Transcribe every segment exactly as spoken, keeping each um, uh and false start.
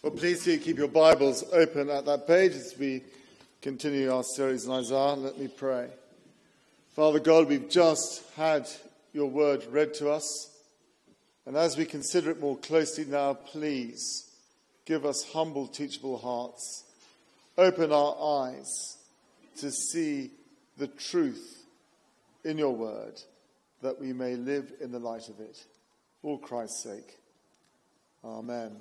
Well, please do keep your Bibles open at that page as we continue our series in Isaiah. Let me pray. Father God, we've just had your word read to us. And as we consider it more closely now, please give us humble, teachable hearts. Open our eyes to see the truth in your word, that we may live in the light of it. For Christ's sake. Amen.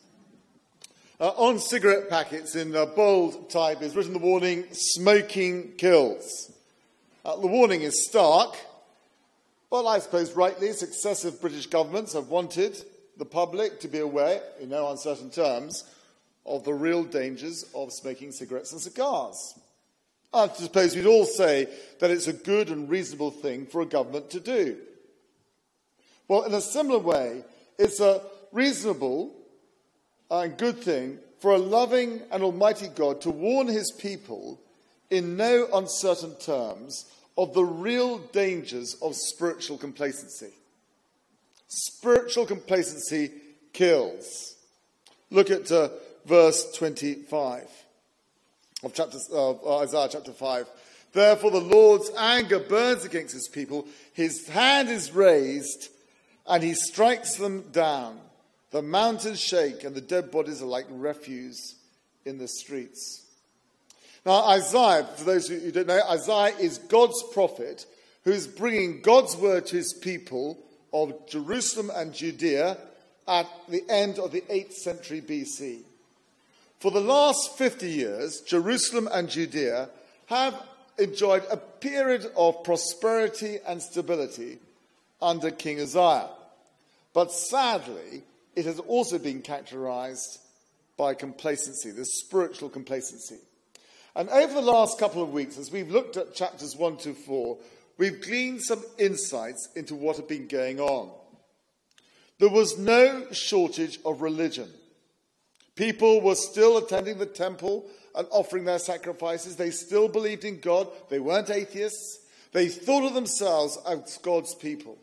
Uh, on cigarette packets in uh, bold type is written the warning, smoking kills. Uh, the warning is stark, but I suppose rightly successive British governments have wanted the public to be aware, in no uncertain terms, of the real dangers of smoking cigarettes and cigars. I suppose we'd all say that it's a good and reasonable thing for a government to do. Well, in a similar way, it's a reasonable and good thing for a loving and almighty God to warn his people in no uncertain terms of the real dangers of spiritual complacency. Spiritual complacency kills. Look at uh, verse twenty-five of chapter, uh, Isaiah chapter five. Therefore the Lord's anger burns against his people. His hand is raised and he strikes them down. The mountains shake and the dead bodies are like refuse in the streets. Now, Isaiah, for those who don't know, Isaiah is God's prophet who is bringing God's word to his people of Jerusalem and Judea at the end of the eighth century B C. For the last fifty years, Jerusalem and Judea have enjoyed a period of prosperity and stability under King Uzziah. But sadly, it has also been characterized by complacency, this spiritual complacency. And over the last couple of weeks, as we've looked at chapters one to four, we've gleaned some insights into what had been going on. There was no shortage of religion. People were still attending the temple and offering their sacrifices. They still believed in God. They weren't atheists. They thought of themselves as God's people.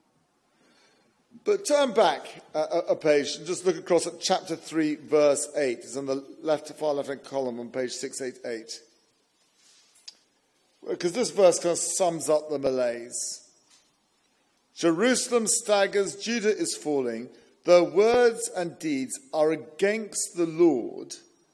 But turn back a, a page and just look across at chapter three, verse eight. It's on the left, far left-hand column on page six eighty-eight. Because this verse kind of sums up the malaise. Jerusalem staggers, Judah is falling. Their words and deeds are against the Lord,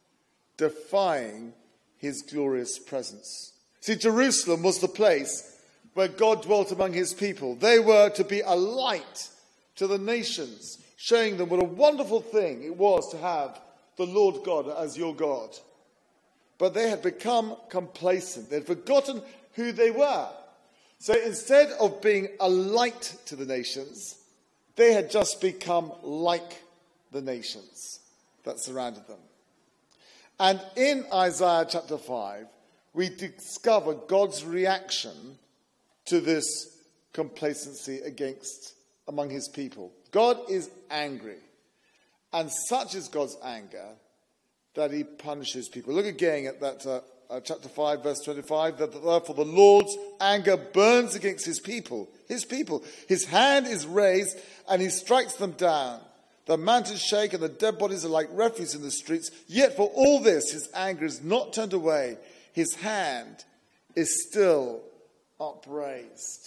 defying his glorious presence. See, Jerusalem was the place where God dwelt among his people. They were to be a light to the nations, showing them what a wonderful thing it was to have the Lord God as your God. But they had become complacent. They had forgotten who they were. So instead of being a light to the nations, they had just become like the nations that surrounded them. And in Isaiah chapter five, we discover God's reaction to this complacency against among his people. God is angry. And such is God's anger that he punishes people. Look again at that uh, uh, chapter five, verse twenty-five. That therefore the Lord's anger burns against his people. His people. His hand is raised and he strikes them down. The mountains shake and the dead bodies are like refuse in the streets. Yet for all this, his anger is not turned away. His hand is still upraised.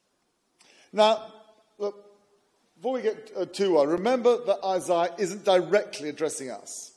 Now, look, before we get uh, too well, remember that Isaiah isn't directly addressing us.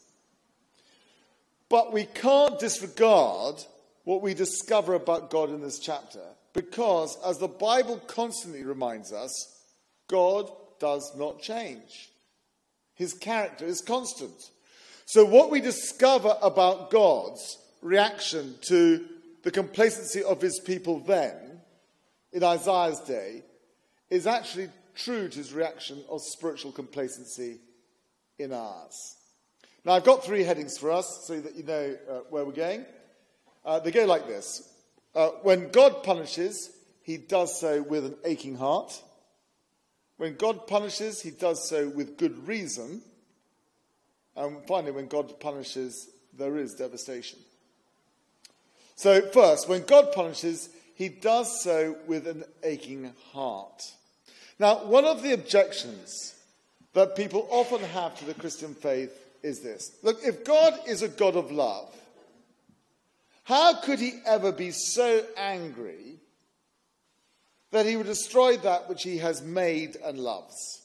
But we can't disregard what we discover about God in this chapter, because, as the Bible constantly reminds us, God does not change. His character is constant. So what we discover about God's reaction to the complacency of his people then, in Isaiah's day, is actually true to his reaction of spiritual complacency in ours. Now, I've got three headings for us so that you know uh, where we're going. Uh, they go like this. Uh, when God punishes, he does so with an aching heart. When God punishes, he does so with good reason. And finally, when God punishes, there is devastation. So first, when God punishes, he does so with an aching heart. Now, one of the objections that people often have to the Christian faith is this. Look, if God is a God of love, how could he ever be so angry that he would destroy that which he has made and loves?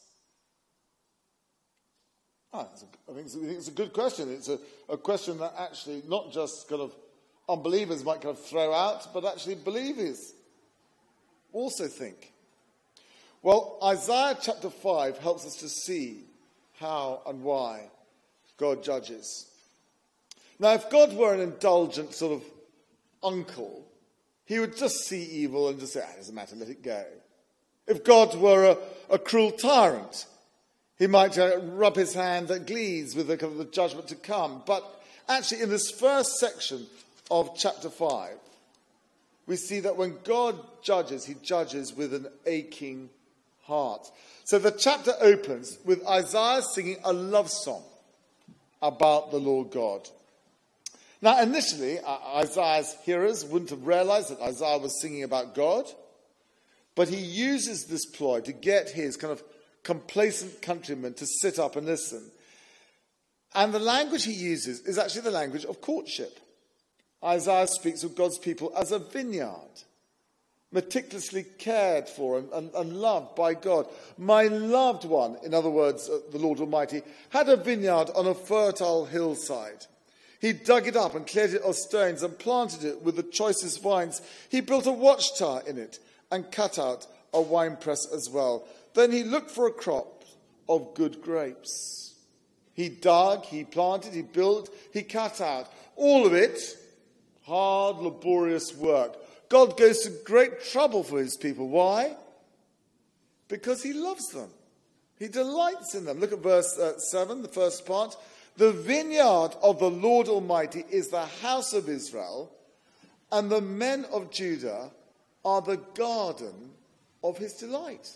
Oh, I think it's, I think it's a good question. It's a, a question that actually not just kind of unbelievers might kind of throw out, but actually believers also think. Well, Isaiah chapter five helps us to see how and why God judges. Now, if God were an indulgent sort of uncle, he would just see evil and just say, ah, it doesn't matter, let it go. If God were a, a cruel tyrant, he might uh, rub his hand at glees with the, kind of the judgment to come. But actually, in this first section of chapter five, we see that when God judges, he judges with an aching heart. So the chapter opens with Isaiah singing a love song about the Lord God. Now, initially, Isaiah's hearers wouldn't have realized that Isaiah was singing about God, but he uses this ploy to get his kind of complacent countrymen to sit up and listen. And the language he uses is actually the language of courtship. Isaiah speaks of God's people as a vineyard, meticulously cared for and, and, and loved by God. My loved one, in other words, uh, the Lord Almighty, had a vineyard on a fertile hillside. He dug it up and cleared it of stones and planted it with the choicest vines. He built a watchtower in it and cut out a winepress as well. Then he looked for a crop of good grapes. He dug, he planted, he built, he cut out. All of it, hard, laborious work. God goes to great trouble for his people. Why? Because he loves them. He delights in them. Look at verse uh, seven, the first part. The vineyard of the Lord Almighty is the house of Israel, and the men of Judah are the garden of his delight.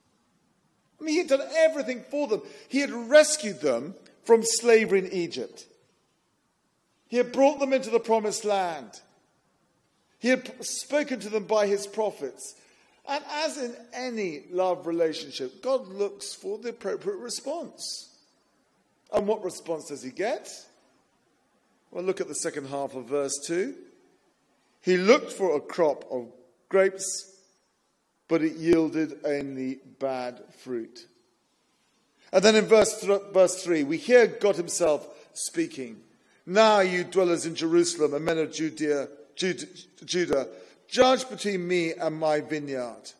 I mean, he had done everything for them. He had rescued them from slavery in Egypt. He had brought them into the promised land. He had spoken to them by his prophets. And as in any love relationship, God looks for the appropriate response. And what response does he get? Well, look at the second half of verse two. He looked for a crop of grapes, but it yielded only bad fruit. And then in verse, th- verse three, we hear God himself speaking. Now, you dwellers in Jerusalem and men of Judea, Judah, Judah, judge between me and my vineyard.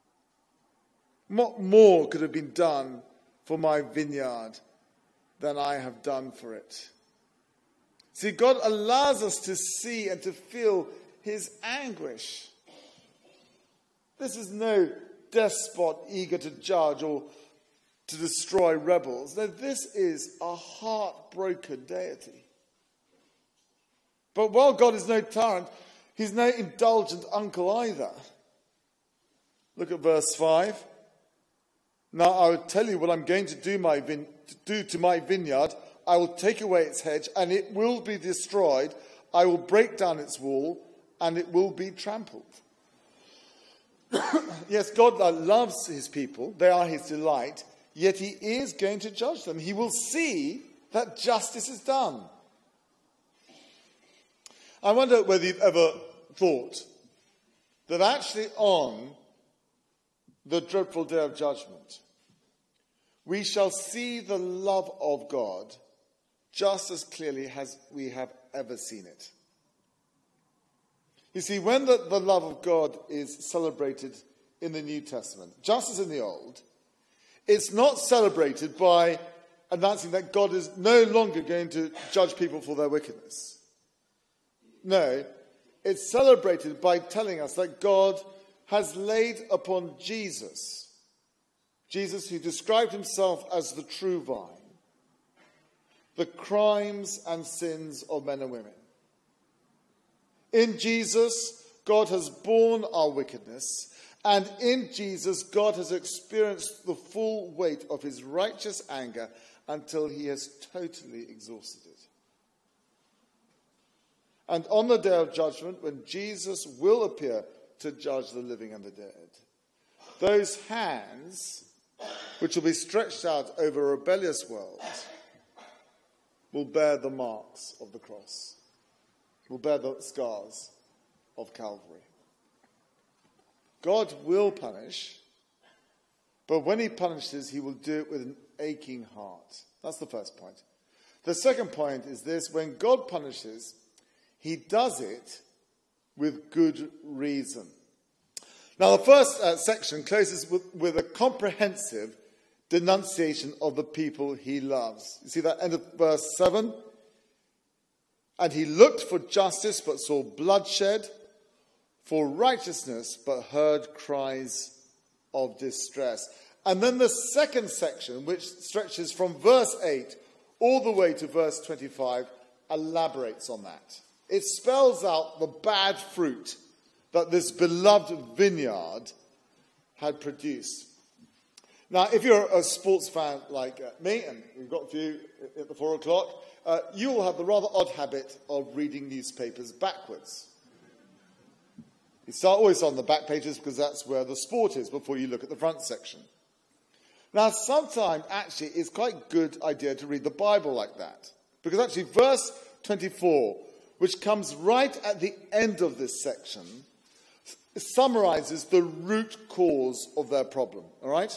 What more could have been done for my vineyard than I have done for it? See, God allows us to see and to feel his anguish. This is no despot eager to judge or to destroy rebels. No, this is a heartbroken deity. But while God is no tyrant, he's no indulgent uncle either. Look at verse five. Now I will tell you what I'm going to do, my vine- to do to my vineyard. I will take away its hedge, and it will be destroyed. I will break down its wall, and it will be trampled. Yes, God loves his people. They are his delight. Yet he is going to judge them. He will see that justice is done. I wonder whether you've ever thought that actually on the dreadful day of judgment, we shall see the love of God just as clearly as we have ever seen it. You see, when the, the love of God is celebrated in the New Testament, just as in the Old, it's not celebrated by announcing that God is no longer going to judge people for their wickedness. No, it's celebrated by telling us that God has laid upon Jesus, Jesus who described himself as the true vine, the crimes and sins of men and women. In Jesus, God has borne our wickedness, and in Jesus, God has experienced the full weight of his righteous anger until he has totally exhausted it. And on the day of judgment, when Jesus will appear to judge the living and the dead, those hands which will be stretched out over a rebellious world will bear the marks of the cross, will bear the scars of Calvary. God will punish, but when he punishes, he will do it with an aching heart. That's the first point. The second point is this: when God punishes, he does it with good reason. Now, the first uh, section closes with, with a comprehensive denunciation of the people he loves. You see that end of verse seven? And he looked for justice, but saw bloodshed, for righteousness, but heard cries of distress. And then the second section, which stretches from verse eight all the way to verse twenty-five, elaborates on that. It spells out the bad fruit that this beloved vineyard had produced. Now, if you're a sports fan like uh, me, and we've got a few at the four o'clock, uh, you will have the rather odd habit of reading newspapers backwards. You start always on the back pages because that's where the sport is before you look at the front section. Now, sometimes, actually, it's quite a good idea to read the Bible like that. Because actually, verse twenty-four, which comes right at the end of this section, summarizes the root cause of their problem. All right?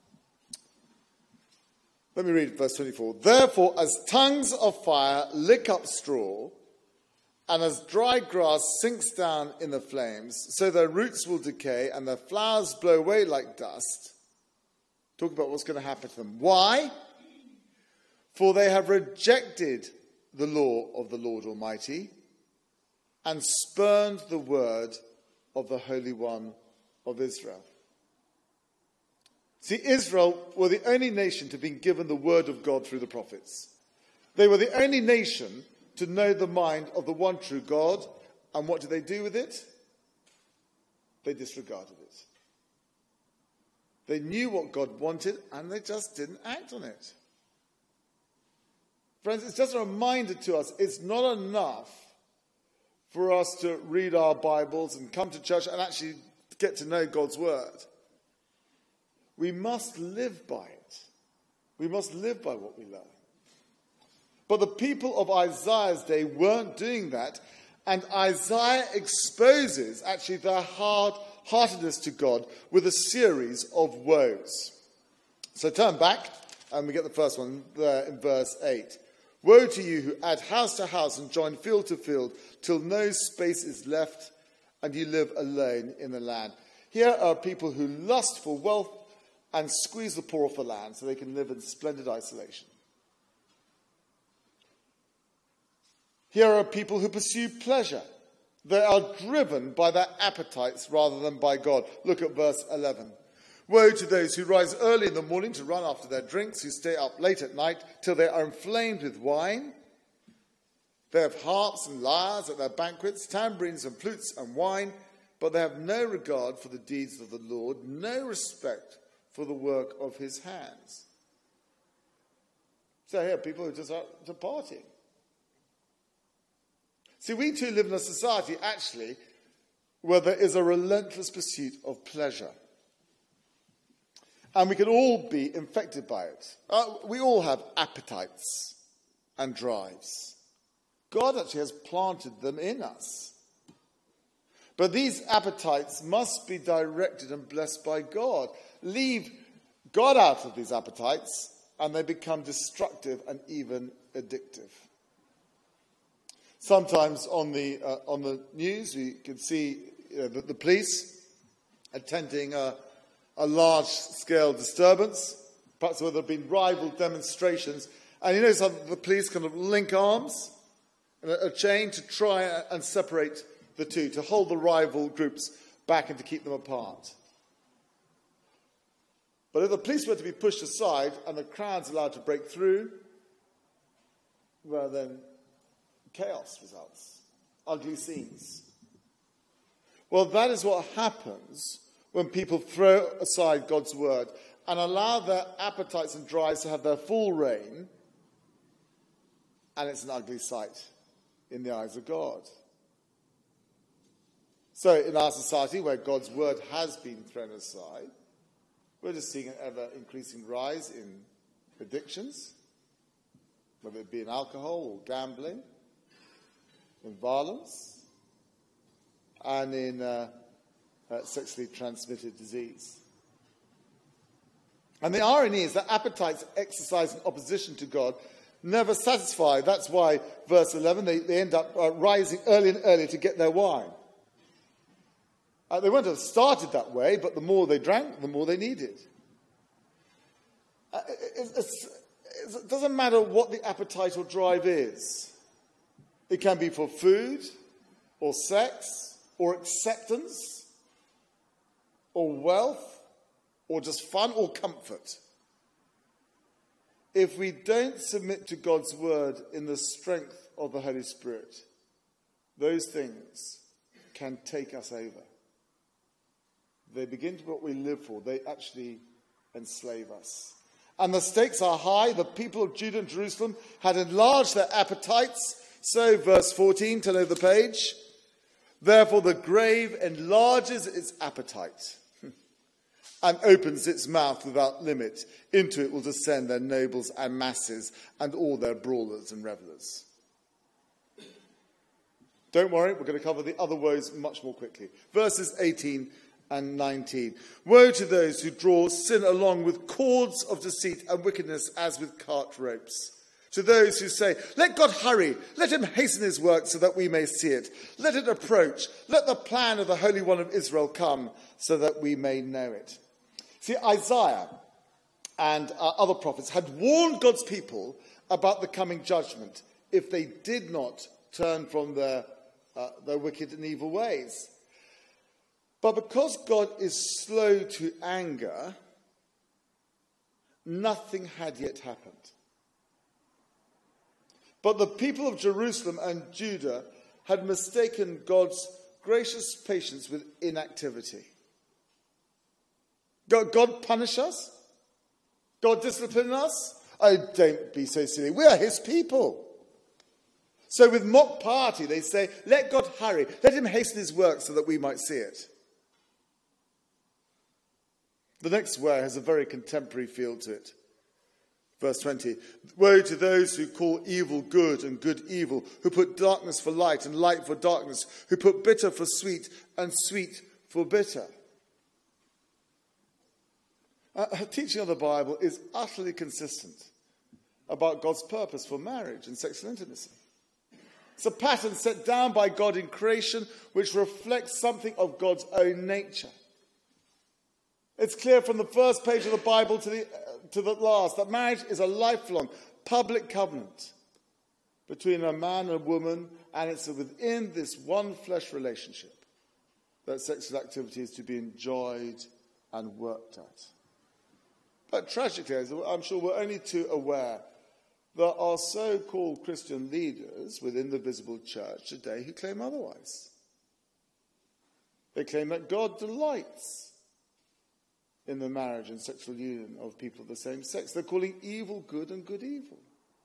Let me read verse twenty-four. Therefore, as tongues of fire lick up straw, and as dry grass sinks down in the flames, so their roots will decay and their flowers blow away like dust. Talk about what's going to happen to them. Why? For they have rejected the law of the Lord Almighty and spurned the word of the Holy One of Israel. See, Israel were the only nation to be given the word of God through the prophets. They were the only nation to know the mind of the one true God. And what did they do with it? They disregarded it. They knew what God wanted, and they just didn't act on it. Friends, it's just a reminder to us, it's not enough for us to read our Bibles and come to church and actually get to know God's word. We must live by it. We must live by what we learn. But the people of Isaiah's day weren't doing that, and Isaiah exposes actually their hard-heartedness to God with a series of woes. So turn back, and we get the first one there in verse eight. Woe to you who add house to house and join field to field, till no space is left, and you live alone in the land. Here are people who lust for wealth and squeeze the poor off the land so they can live in splendid isolation. Here are people who pursue pleasure. They are driven by their appetites rather than by God. Look at verse eleven. Woe to those who rise early in the morning to run after their drinks, who stay up late at night till they are inflamed with wine. They have harps and lyres at their banquets, tambourines and flutes and wine, but they have no regard for the deeds of the Lord, no respect for the work of his hands. So here, people who just are partying. See, we too live in a society, actually, where there is a relentless pursuit of pleasure. And we can all be infected by it. Uh, we all have appetites and drives. God actually has planted them in us. But these appetites must be directed and blessed by God. Leave God out of these appetites, and they become destructive and even addictive. Sometimes on the uh, on the news, we can see you know, the, the police attending a, a large-scale disturbance, perhaps where there have been rival demonstrations. And you notice how the police kind of link arms in a, a chain to try and separate the two, to hold the rival groups back and to keep them apart. But if the police were to be pushed aside and the crowd's allowed to break through, well then chaos results, ugly scenes. Well, that is what happens when people throw aside God's word and allow their appetites and drives to have their full reign, and it's an ugly sight in the eyes of God. So in our society, where God's word has been thrown aside, we're just seeing an ever-increasing rise in addictions, whether it be in alcohol or gambling, in violence, and in uh, uh, sexually transmitted disease. And the irony is that appetites exercised in opposition to God never satisfy. That's why, verse eleven, they, they end up uh, rising early and early to get their wine. Uh, they wouldn't have started that way, but the more they drank, the more they needed. Uh, it, it's, it doesn't matter what the appetite or drive is. It can be for food, or sex, or acceptance, or wealth, or just fun, or comfort. If we don't submit to God's word in the strength of the Holy Spirit, those things can take us over. They begin to be what we live for. They actually enslave us. And the stakes are high. The people of Judah and Jerusalem had enlarged their appetites. So, verse fourteen, turn over the page. Therefore the grave enlarges its appetite and opens its mouth without limit. Into it will descend their nobles and masses and all their brawlers and revellers. Don't worry, we're going to cover the other woes much more quickly. Verses eighteen and nineteen. Woe to those who draw sin along with cords of deceit and wickedness as with cart ropes. To those who say, let God hurry, let him hasten his work so that we may see it. Let it approach, let the plan of the Holy One of Israel come so that we may know it. See, Isaiah and uh, other prophets had warned God's people about the coming judgment if they did not turn from their, uh, their wicked and evil ways. But because God is slow to anger, nothing had yet happened. But the people of Jerusalem and Judah had mistaken God's gracious patience with inactivity. God, God punish us? God discipline us? Oh, don't be so silly. We are his people. So with mock piety, they say, let God hurry. Let him hasten his work so that we might see it. The next woe has a very contemporary feel to it. Verse twenty, woe to those who call evil good and good evil, who put darkness for light and light for darkness, who put bitter for sweet and sweet for bitter. Uh, teaching of the Bible is utterly consistent about God's purpose for marriage and sexual intimacy. It's a pattern set down by God in creation which reflects something of God's own nature. It's clear from the first page of the Bible to the, uh, to the last that marriage is a lifelong public covenant between a man and a woman, and it's within this one flesh relationship that sexual activity is to be enjoyed and worked at. But tragically, as I'm sure we're only too aware, there are so-called Christian leaders within the visible church today who claim otherwise. They claim that God delights in the marriage and sexual union of people of the same sex. They're calling evil good and good evil.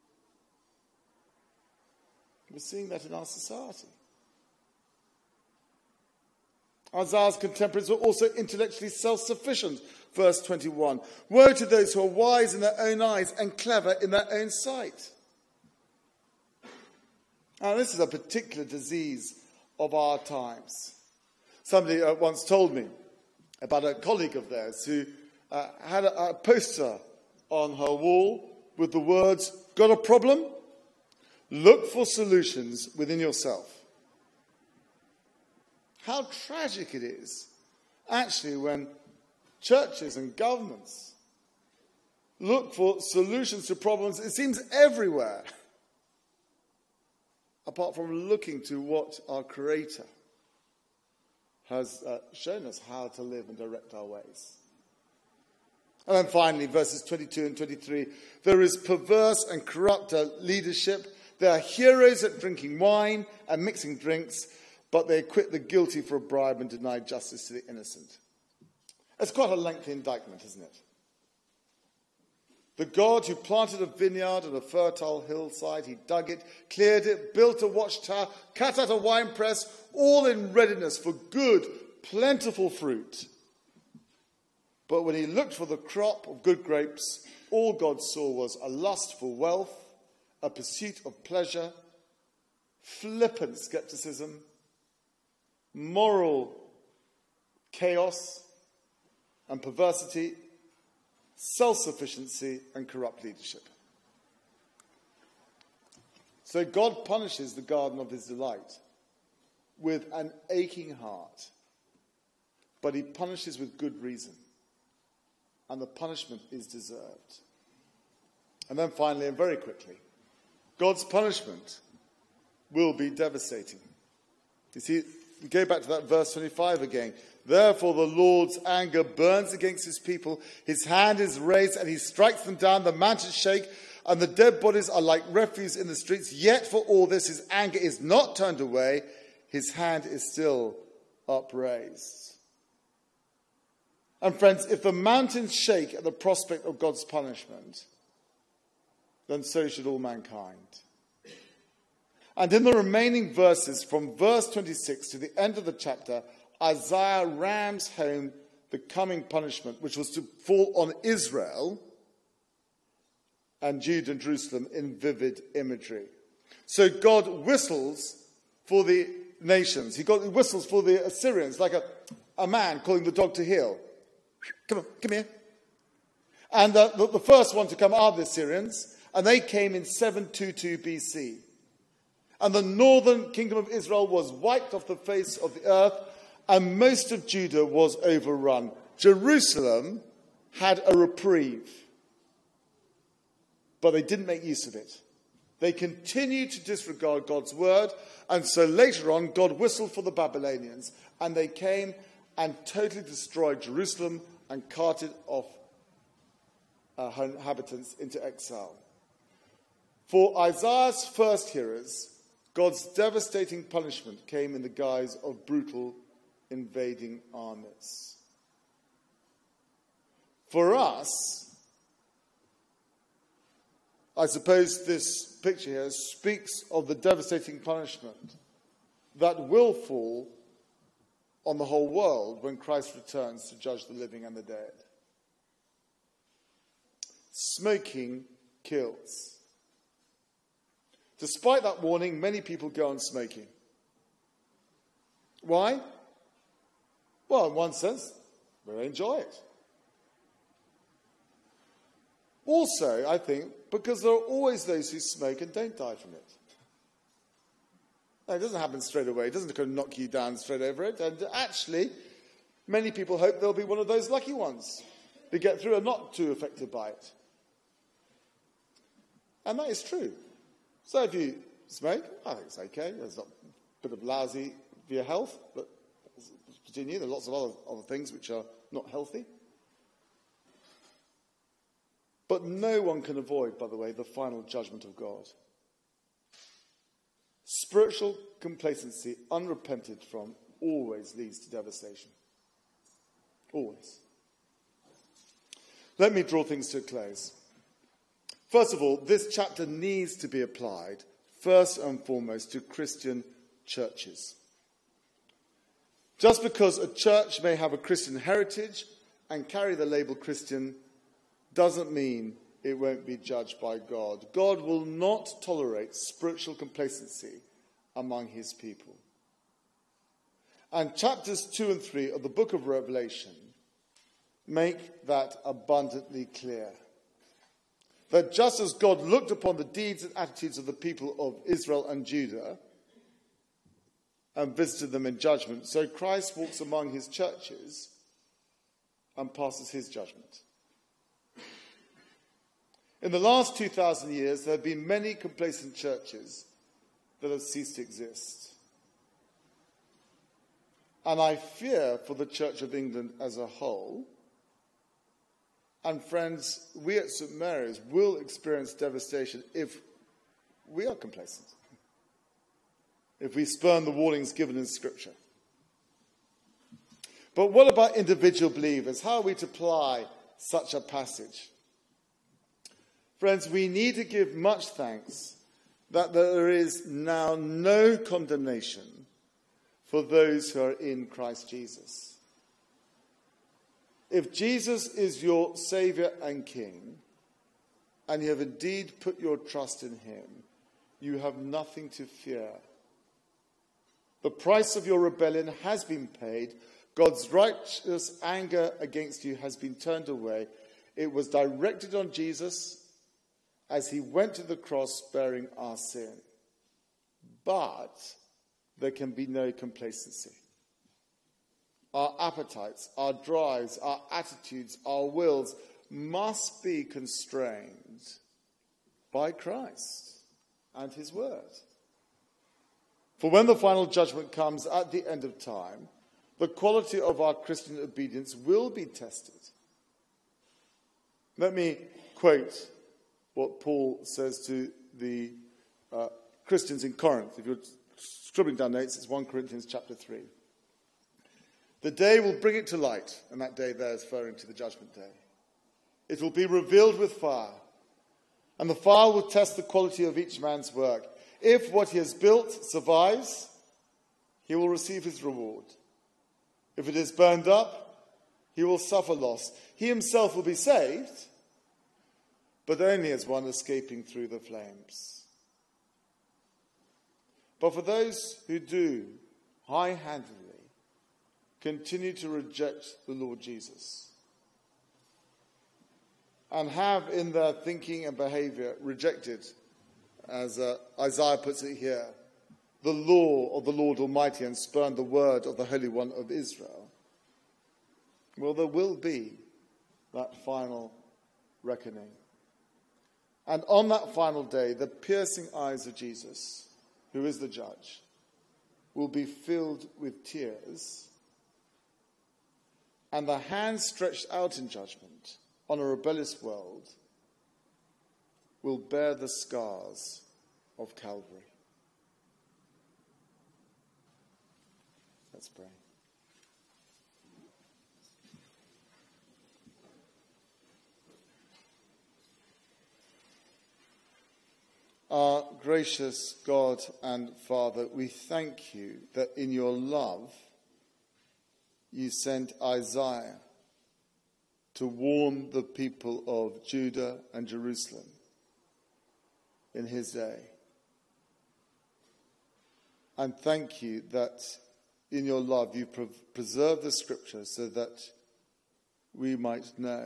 We're seeing that in our society. Isaiah's contemporaries were also intellectually self-sufficient. Verse twenty-one, woe to those who are wise in their own eyes and clever in their own sight. Now, this is a particular disease of our times. Somebody uh, once told me about a colleague of theirs who uh, had a, a poster on her wall with the words, got a problem? Look for solutions within yourself. How tragic it is, actually, when churches and governments look for solutions to problems, it seems everywhere, apart from looking to what our Creator has uh, shown us how to live and direct our ways. And then finally, verses twenty-two and twenty-three, there is perverse and corrupt leadership. They are heroes at drinking wine and mixing drinks, but they acquit the guilty for a bribe and deny justice to the innocent. It's quite a lengthy indictment, isn't it? The God who planted a vineyard on a fertile hillside, he dug it, cleared it, built a watchtower, cut out a winepress, all in readiness for good, plentiful fruit. But when he looked for the crop of good grapes, all God saw was a lust for wealth a pursuit of pleasure, flippant skepticism, moral chaos and perversity, self-sufficiency and corrupt leadership. So God punishes the garden of his delight with an aching heart, but he punishes with good reason, and the punishment is deserved. And then finally, and very quickly, God's punishment will be devastating. You see, we go back to that verse twenty-five again. Therefore the Lord's anger burns against his people. His hand is raised and he strikes them down. The mountains shake and the dead bodies are like refuse in the streets. Yet for all this, his anger is not turned away. His hand is still upraised. And friends, if the mountains shake at the prospect of God's punishment, then so should all mankind. And in the remaining verses, from verse twenty-six to the end of the chapter, Isaiah rams home the coming punishment, which was to fall on Israel and Judah and Jerusalem in vivid imagery. So God whistles for the nations. He whistles for the Assyrians, like a, a man calling the dog to heel. Come on, come here. And uh, the, the first one to come are the Assyrians, and they came in seven twenty-two B C. And the northern kingdom of Israel was wiped off the face of the earth, and most of Judah was overrun. Jerusalem had a reprieve, but they didn't make use of it. They continued to disregard God's word, and so later on, God whistled for the Babylonians, and they came and totally destroyed Jerusalem and carted off uh, her inhabitants into exile. For Isaiah's first hearers, God's devastating punishment came in the guise of brutal invading armies. For us, I suppose this picture here speaks of the devastating punishment that will fall on the whole world when Christ returns to judge the living and the dead. Smoking kills. Despite that warning, many people go on smoking. Why? Well, in one sense, they enjoy it. Also, I think, because there are always those who smoke and don't die from it. No, it doesn't happen straight away. It doesn't kind of knock you down straight over it. And actually, many people hope they'll be one of those lucky ones who get through and not too affected by it. And that is true. So if you smoke, I think it's okay. There's a bit of lousy for your health, but continue. There are lots of other, other things which are not healthy. But no one can avoid, by the way, the final judgment of God. Spiritual complacency, unrepented from, always leads to devastation. Always. Let me draw things to a close. First of all, this chapter needs to be applied, first and foremost, to Christian churches. Just because a church may have a Christian heritage and carry the label Christian doesn't mean it won't be judged by God. God will not tolerate spiritual complacency among his people. And chapters two and three of the book of Revelation make that abundantly clear. That just as God looked upon the deeds and attitudes of the people of Israel and Judah and visited them in judgment, so Christ walks among his churches and passes his judgment. In the last two thousand years, there have been many complacent churches that have ceased to exist. And I fear for the Church of England as a whole. And friends, we at Saint Mary's will experience devastation if we are complacent, if we spurn the warnings given in Scripture. But what about individual believers? How are we to apply such a passage? Friends, we need to give much thanks that there is now no condemnation for those who are in Christ Jesus. If Jesus is your Saviour and King, and you have indeed put your trust in him, you have nothing to fear. The price of your rebellion has been paid. God's righteous anger against you has been turned away. It was directed on Jesus as he went to the cross bearing our sin. But there can be no complacency. Our appetites, our drives, our attitudes, our wills must be constrained by Christ and his word. For when the final judgment comes at the end of time, the quality of our Christian obedience will be tested. Let me quote what Paul says to the uh, Christians in Corinth. If you're scribbling down notes, it's First Corinthians chapter three. The day will bring it to light, and that day there is referring to the judgment day. It will be revealed with fire, and the fire will test the quality of each man's work. If what he has built survives, he will receive his reward. If it is burned up, he will suffer loss. He himself will be saved, but only as one escaping through the flames. But for those who do high-handedly continue to reject the Lord Jesus and have in their thinking and behavior rejected, as uh, Isaiah puts it here, the law of the Lord Almighty and spurned the word of the Holy One of Israel, well, there will be that final reckoning. And on that final day, the piercing eyes of Jesus, who is the judge, will be filled with tears, and the hand stretched out in judgment on a rebellious world will bear the scars of Calvary. Let's pray. Our gracious God and Father, we thank you that in your love you sent Isaiah to warn the people of Judah and Jerusalem in his day. And thank you that in your love you pre- preserved the scripture so that we might know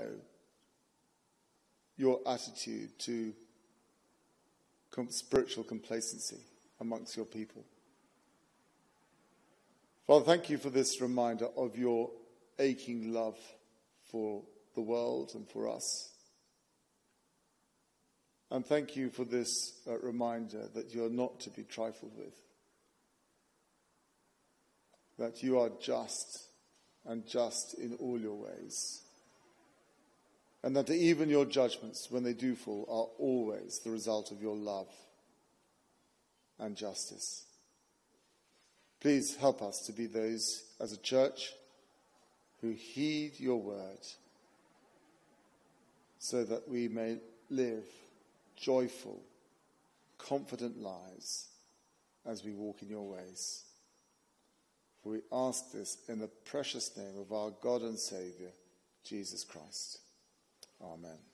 your attitude to com- spiritual complacency amongst your people. Father, thank you for this reminder of your aching love for the world and for us. And thank you for this uh, reminder that you are not to be trifled with, that you are just and just in all your ways, and that even your judgments, when they do fall, are always the result of your love and justice. Please help us to be those as a church who heed your word so that we may live joyful, confident lives as we walk in your ways. For we ask this in the precious name of our God and Saviour, Jesus Christ. Amen.